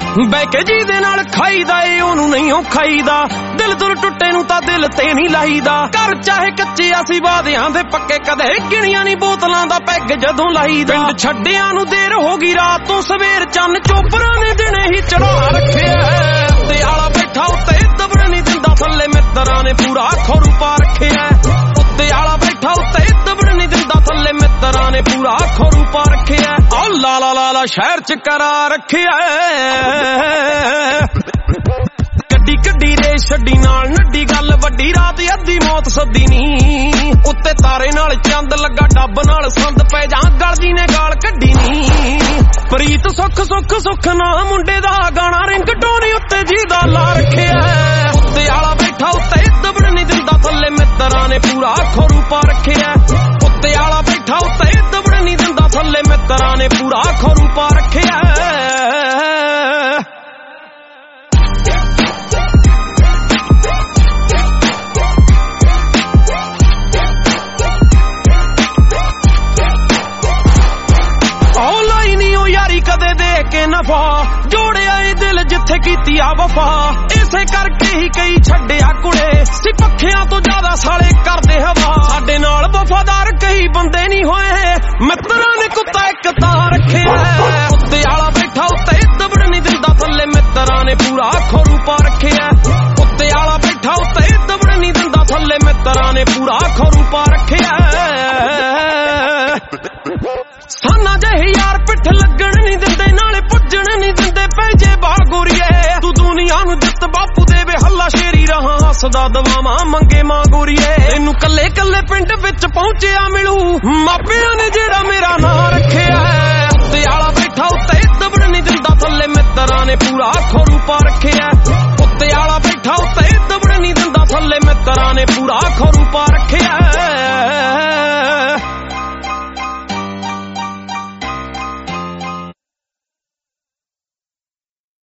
ਬਹਿ ਕੇ ਜਿਹਦੇ ਨਾਲ ਖਾਈਦਾ ਏ ਉਹਨੂੰ ਨਹੀਂ ਉਹ ਖਾਈਦਾ। ਦਿਲ ਦੁਲ ਟੁੱਟੇ ਨੂੰ ਤਾਂ ਦਿਲ ਤੇ ਨਹੀਂ ਲਾਈਦਾ। ਘਰ ਚਾਹੇ ਕੱਚੇ ਅਸੀਂ ਵਾਦਿਆਂ ਦੇ ਪੱਕੇ, ਕਦੇ ਗਿਣੀਆਂ ਨਹੀਂ ਬੋਤਲਾਂ ਦਾ ਪੈਗ ਜਦੋਂ ਲਾਈਦਾ। ਪਿੰਡ ਛੱਡਿਆਂ ਨੂੰ ਦੇਰ ਹੋ ਗਈ ਰਾਤ ਤੋਂ ਸਵੇਰ, ਚੰਨ ਚੋਪਰਾਂ ਨੇ ਦਿਨੇ ਹੀ ਚੜਾ ਰੱਖਿਆ। ਉੱਤੇ ਆਲਾ ਬੈਠਾ ਉੱਤੇ ਦਬੜ ਨਹੀਂ ਦਿੰਦਾ, ਥੱਲੇ ਮਿੱਤਰਾਂ ਨੇ ਪੂਰਾ ਖੌਰੂ ਪਾ ਰੱਖਿਆ। ਉੱਤੇ ਆਲਾ ਬੈਠਾ ਉੱਤੇ ਦਬੜ ਨਹੀਂ ਦਿੰਦਾ, ਥੱਲੇ ਮਿੱਤਰਾਂ ਨੇ ਪੂਰਾ ਖੌਰੂ ਪਾ ਰੱਖਿਆ। ਆ ਲਾ ਲਾ ਲਾ ਲਾ ਸ਼ਹਿਰ ਚ ਕਰਾ ਰੱਖਿਆ। ਗੱਡੀ ਕੱਢੀ ਰੇ ਛੱਡੀ ਨਾਲ ਨੱਡੀ, ਗੱਲ ਵੱਡੀ ਰਾਤ ਅੱਧੀ ਮੌਤ ਸੱਦੀ ਨੀ। ਉੱਤੇ ਤਾਰੇ ਨਾਲ ਚੰਦ ਲੱਗਾ, ਡੱਬ ਨਾਲ ਸੰਦ ਪੈ ਜਾਂ ਗਲਦੀ ਨੇ ਗਾਲ ਕੱਢੀ ਨੀ। ਪ੍ਰੀਤ ਸੁੱਖ ਸੁੱਖ ਸੁੱਖ ਨਾ ਮੁੰਡੇ ਦਾ ਗਾਣਾ ਰਿੰਗਟੋਨ ਉੱਤੇ ਜੀ ਦਾ ਲਾ ਰੱਖਿਆ। ਉੱਤੇ ਆਲਾ ਬੈਠਾ ਉੱਤੇ ਦਬੜ ਨਹੀਂ ਦਿੰਦਾ, ਥੱਲੇ ਮਿੱਤਰਾਂ ਨੇ ਪੂਰਾ ਖੌਰੂ ਪਾ ਰੱਖਿਆ। ਉੱਤੇ ਆਲਾ ਬੈਠਾ ਉੱਤੇ ਦਬੜ ਨਹੀਂ ਦਿੰਦਾ, ਥੱਲੇ ਮਿੱਤਰਾਂ ਨੇ ਪੂਰਾ ਖੌਰੂ ਪਾ ਰੱਖਿਆ। ਕਦੇ ਦੇ ਕੇ ਨਫਾ ਜੋੜਿਆ ਏ ਦਿਲ ਜਿੱਥੇ ਕੀਤੀ ਆ ਵਫਾ। ਇਸੇ ਕਰਕੇ ਹੀ ਕਈ ਛੱਡਿਆ ਕੁੜੇ ਸੀ, ਪੱਖਿਆਂ ਤੋਂ ਜ਼ਿਆਦਾ ਸਾਲੇ ਕਰਦੇ ਹਵਾ। ਸਾਡੇ ਨਾਲ ਵਫਾਦਾਰ ਕਈ ਬੰਦੇ ਨਹੀਂ ਹੋਏ, ਮਿੱਤਰਾਂ ਨੇ ਕੁੱਤਾ ਇੱਕ ਤਾਂ ਰੱਖਿਆ। ਉੱਤੇ ਆਲਾ ਬੈਠਾ ਉੱਤੇ ਦਬੜ ਨਹੀਂ ਦਿੰਦਾ, ਥੱਲੇ ਮਿੱਤਰਾਂ ਨੇ ਪੂਰਾ ਖੌਰੂ ਪਾ ਰੱਖਿਆ। ਉੱਤੇ ਆਲਾ ਬੈਠਾ ਉੱਤੇ ਦਬੜ ਨਹੀਂ ਦਿੰਦਾ, ਥੱਲੇ ਮਿੱਤਰਾਂ ਨੇ ਪੂਰਾ ਖੌਰੂ ਪਾ ਰੱਖਿਆ। ਸਾਨਾ ਜਿਹੇ ਯਾਰ ਪਿੱਠ ਲੱਗਣ ਨਹੀਂ ਦਿੰਦੇ, ਨਾਲੇ ਪੁੱਜਣ ਨਹੀਂ ਦਿੰਦੇ ਪੈਜੇ ਬਾਗੋਰੀਏ। ਤੂੰ ਦੁਨੀਆ ਨੂੰ ਜਿੱਤ ਬਾਪੂ ਦੇਵੇ ਹੱਲਾ ਸ਼ੇਰੀ ਰਹਾ, ਹੱਸਦਾ ਦਵਾਵਾਂ ਮੰਗੇ ਮਾਂ ਗੋਰੀਏ। ਤੈਨੂੰ ਕੱਲੇ ਕੱਲੇ ਪਿੰਡ ਵਿੱਚ ਪਹੁੰਚਿਆ ਮਿਲੂ, ਮਾਪਿਆਂ ਨੇ ਜਿਹੜਾ ਮੇਰਾ ਨਾਂ ਰੱਖਿਆ। ਉੱਤੇ ਆਲਾ ਬੈਠਾ ਉੱਤੇ ਦਬੜ ਨਹੀਂ ਦਿੰਦਾ, ਥੱਲੇ ਮਿੱਤਰਾਂ ਨੇ ਪੂਰਾ ਖੌਰੂ ਪਾ ਰੱਖਿਆ। ਉੱਤੇ ਆਲਾ ਬੈਠਾ ਉੱਤੇ ਦਬੜ ਨਹੀਂ ਦਿੰਦਾ, ਥੱਲੇ ਮਿੱਤਰਾਂ ਨੇ ਪੂਰਾ ਖੌਰੂ ਪਾ ਰੱਖਿਆ।